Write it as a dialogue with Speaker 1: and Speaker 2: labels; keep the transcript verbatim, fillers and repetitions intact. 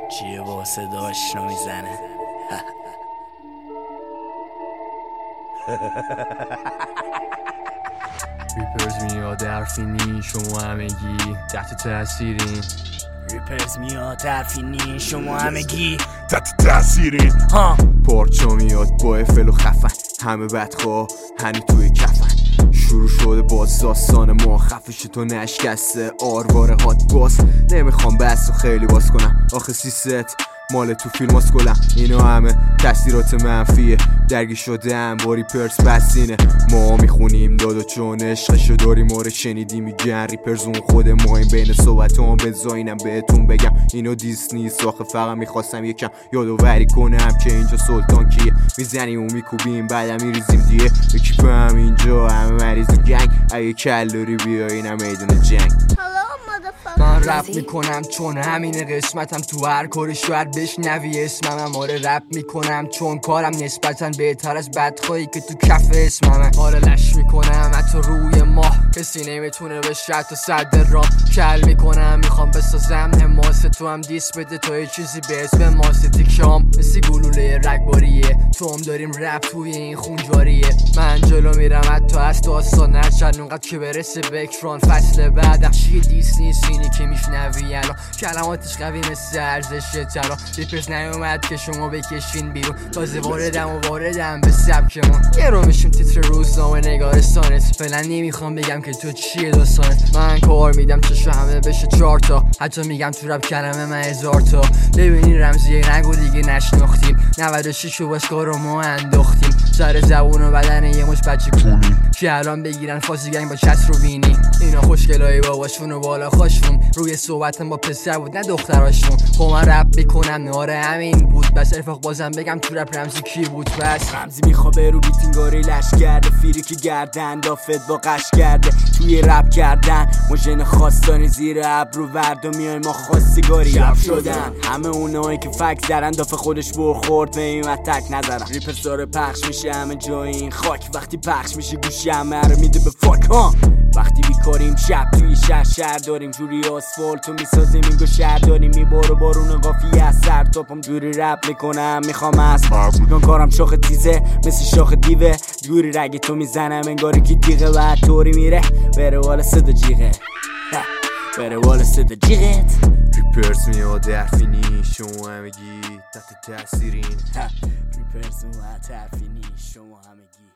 Speaker 1: چیه با صدا آشنا میزنه.
Speaker 2: ریپرز میاد حرفی نی شما همگی تحت تاثیرین.
Speaker 1: ریپرز میاد حرفی نی شما همگی
Speaker 3: تحت تاثیرین.
Speaker 1: ها
Speaker 4: پارچا میاد با افل و خفن، همه بدخواه هنی توی کفن. شروع شده باز داستان ما، خفش تو نشکسته آروار هات باز. نمیخوام بحث و خیلی باز کنم، آخه سیست مال تو فیلم هاست گلم. اینو همه تاثیرات منفیه، درگی شده هم با ریپرز بسینه. ما میخونیم دادو چون عشقشو داریم آره شنیدی میگن ریپرز اون خود ما. این بین صحبت هم بزاینم بهتون بگم اینو دیس نیست، آخه فقط میخواستم یکم یادوری کنم که اینجا سلطان کیه. میزنیم و میکوبیم بعدم میریزیم دیگه یکی هم اینجا همه مریض و گنگ. اگه کلوری بیایینم میدون جنگ.
Speaker 2: من رپ میکنم چون همین قسمتم، تو هر کاری شاید بشنوی اسمم. آره رپ میکنم چون کارم نسبتا بهتر از بدخواهی که تو کف اسمم. آره لش میکنم حتی روی ماه، کسی نمیتونه بشه حتی صد راه. کل میکنم میخوام بسازم حماس، تو هم دیس بده تا یه چیزی به اسم ماسه. تیکام مثل گلوله رگباریه، تو هم داریم رپ توی این خون جاریه. من جلو میرم حتی از داستان نرچن اونقدر که برسه به اکران. فصل بعد اخشی دیس نیست اینی که میشنوی الان، کلماتش قوی مثل ارزش طلا. ریپرز نیومد که شما بکشین بیرون، تازه واردم و واردم به سبکمون. یه رو میشیم تیتر روزنامه نگارستانت، فعلا نمیخوام بگم که تو چیه داستانت. من کار میدم چشو همه بشه چهار تا، حتی میگم تو رپ کلمه من هزار تا. ببینین رمزیه نگو دیگه نشناختیم، نود و شش و باسکار رو ما انداختیم. سر زبون و بدن یه مش بچه کنیم که الان بگیرن فازی گنگ با چت رو بینی. اینا خوشگلای باباشون و بالا خوشون، روی صحبتم با پسر بود نه دختراشون. خب من رپ میکنم ناره همین بود، بس ارفاق بازم بگم تو رپ رمزی کی بود. بس
Speaker 1: رمزی میخوابه رو بیتینگاری لش کرده، فیری که گردن دافت با قش کرده. توی رپ کردن مجن خواستانی زیر ابرو ورد و میای ما خواستگاری رپ شدن. همه اونایی که فک زرن دافه خودش برخورد به این تک نظرم. ریپرز داره پخش میشه همه جای این خاک، وقتی پخش میشه گوشی همه رو میده به فاک. ها وقتی بیکاریم شب توی شهر شهر داریم، جوری آسفالتو میسازیم اینگو شهر داریم. میبارو بارون قافیه از سر تاپم جوری رپ میکنم میخوام از میگن کارم شاخ تیزه مثل شاخ دیوه. جوری رگ تو میزنم انگاری که دیگه و طوری میره بره والا صدا جیغه بره والا صدا جیغت.
Speaker 4: ریپرز میاد حرفی نی شما همگی تحت تاثیرین.
Speaker 1: ریپرز میاد حرفی نی شما همگی